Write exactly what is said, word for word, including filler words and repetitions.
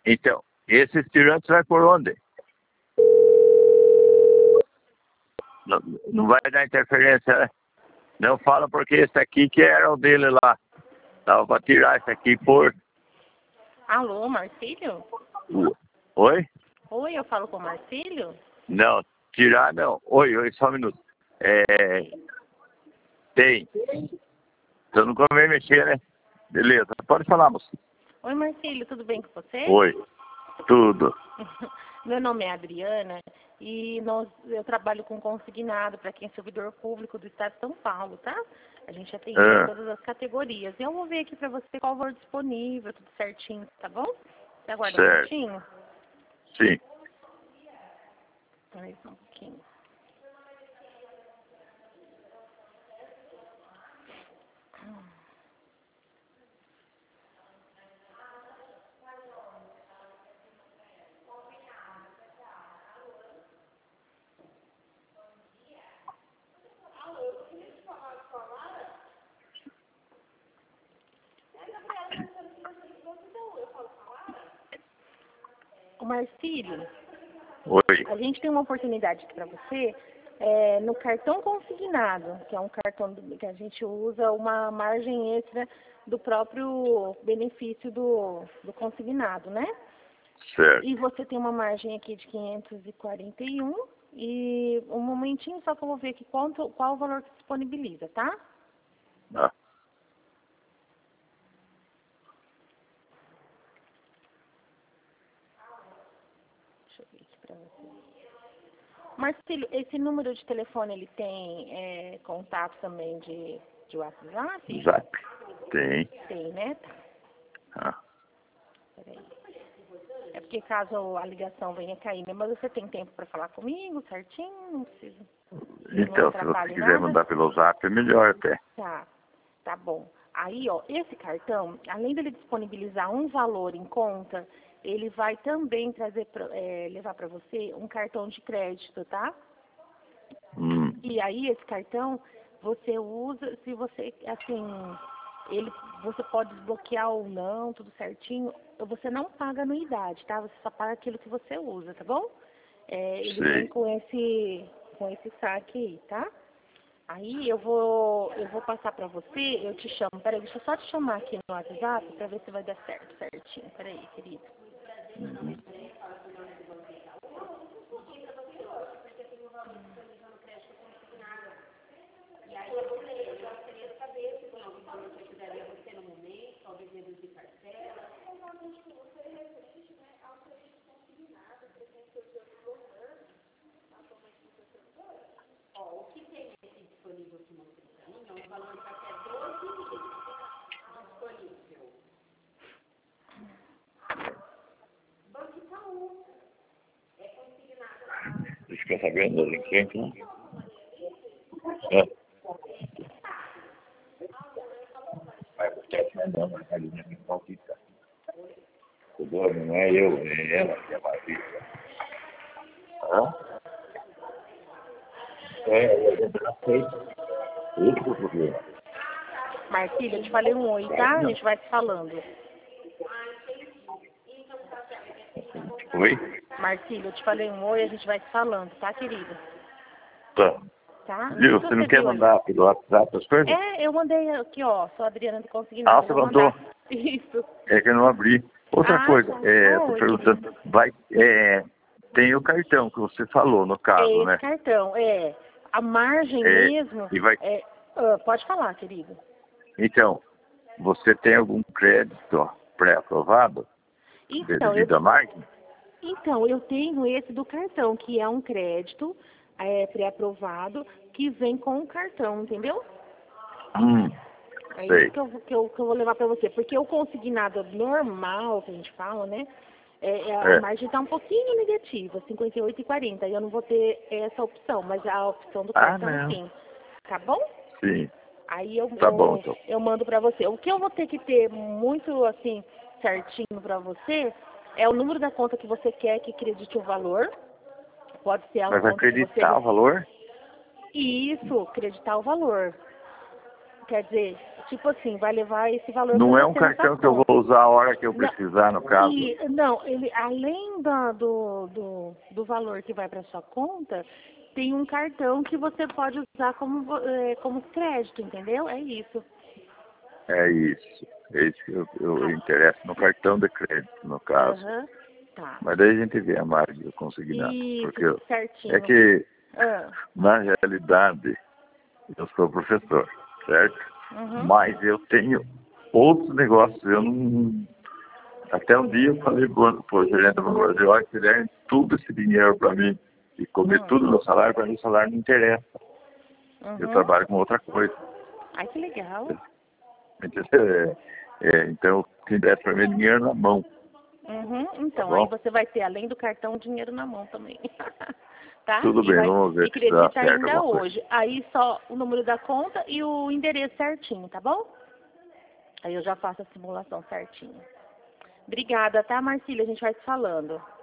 Então, esse tirante vai por onde? Não, não vai dar interferência, né? Não fala porque esse aqui que era o dele lá. Dava pra tirar esse aqui por... Alô, Marcílio? Oi? Oi, eu falo com o Marcílio? Não, tirar não. Oi, oi, só um minuto. É... Tem. Você não convém mexer, né? Beleza, pode falar, moço. Oi, Marcílio, tudo bem com você? Oi, tudo. Meu nome é Adriana e nós, eu trabalho com consignado para quem é servidor público do Estado de São Paulo, tá? A gente atende Ah. todas as categorias. Eu vou ver aqui para você qual o valor disponível, tudo certinho, tá bom? Você aguarda um Certo. minutinho? Sim. Mais um pouquinho. O Marcílio, Oi. a gente tem uma oportunidade aqui para você é, no cartão consignado, que é um cartão do- que a gente usa uma margem extra do próprio benefício do, do consignado, né? Certo. E você tem uma margem aqui de quinhentos e quarenta e um e um momentinho só que eu vou ver aqui quanto, qual o valor que disponibiliza, tá? Ah. Deixa eu ver aqui para você. Marcílio, esse número de telefone, ele tem é, contato também de, de WhatsApp? Zap. Tem. Tem, né? Tá, Ah. peraí. É porque caso a ligação venha cair, né? Mas você tem tempo para falar comigo certinho? Não precisa. Então, se você quiser mandar pelo Zap, é melhor até. Tá, tá bom. Aí, ó, esse cartão, além dele disponibilizar um valor em conta, ele vai também trazer, pra- é, levar para você um cartão de crédito, tá? Hum. E aí, esse cartão, você usa, se você, assim, ele, você pode desbloquear ou não, tudo certinho. Você não paga anuidade, tá? Você só paga aquilo que você usa, tá bom? É, ele Sei. vem com esse, com esse saque aí, tá? Aí eu vou, eu vou passar pra você, eu te chamo. Peraí, deixa eu só te chamar aqui no WhatsApp pra ver se vai dar certo, certinho. Peraí, querido. Uhum. Você fica sabendo das enquanto, né? É. Vai buscar esse não, mas a linha me palpita. O dono não é eu, é ela que é a Marisa. Hã? É, eu já sei. Esse é o problema. Marcílio, eu te falei um oi, tá? A gente vai se falando. Oi? Marcílio, eu te falei um oi, a gente vai se falando, tá, querido? Tá. Tá? Viu, Se você não quer viu aí. mandar pelo WhatsApp as coisas? É, eu mandei aqui, ó, sou a Adriana do Ah, Consignado. você Eu vou mandou? mandar. Isso. É que eu não abri. Outra Ah, coisa, tá. é, tô Oi, perguntando, querido. vai, é, tem o cartão que você falou, no É caso, esse né? cartão, é. A margem É, mesmo, e vai, é, ah, pode falar, querido. então, você tem algum crédito ó, pré-aprovado de- Então, eu, devido à margem? então, eu tenho esse do cartão, que é um crédito é, pré-aprovado, que vem com o cartão, entendeu? Hum, É isso sei. que eu, que eu, que eu vou levar para você. Porque o consignado normal, que a gente fala, né? É, é, a É. margem está um pouquinho negativa, cinquenta e oito e quarenta. E eu não vou ter essa opção, mas a opção do Ah, cartão não. sim. Tá bom? Sim. Aí eu, Tá bom, eu, então. eu mando para você. O que eu vou ter que ter muito, assim, certinho para você é o número da conta que você quer que acredite o valor. Pode ser a Mas vai conta que acreditar você... o valor? Isso, acreditar o valor. Quer dizer, tipo assim, vai levar esse valor Não pra é um você na sua cartão que eu vou conta. usar a hora que eu Não, precisar, no caso. e, não, ele, além da, do, do, do valor que vai para sua conta, tem um cartão que você pode usar como, vo- eh, como crédito, entendeu? É isso. É isso. É isso que eu, eu interesso no cartão de crédito, no caso. Aham, tá. Mas daí a gente vê a mais de eu conseguir nada. Isso, Porque eu- certinho. é que, Ah, na realidade, eu sou professor, certo? uhum, Mas eu tenho outros negócios. Eu não. Até um dia eu falei para o gerente da Brasil, olha, se der tudo esse dinheiro para mim e comer uhum, tudo no salário, para mim o salário não interessa. Eu uhum. trabalho com outra coisa. Ai, que legal. Entendeu? É, é, então, o que interessa para mim é dinheiro na mão, Uhum, tá então, aí bom? você vai ter, além do cartão, dinheiro na mão também. Tá? Tudo E bem, vai vamos e ver se dá acredita certo ainda alguma coisa. hoje. Aí só o número da conta e o endereço certinho, tá bom? Aí eu já faço a simulação certinho. Obrigada, tá, Marcília? A gente vai se falando.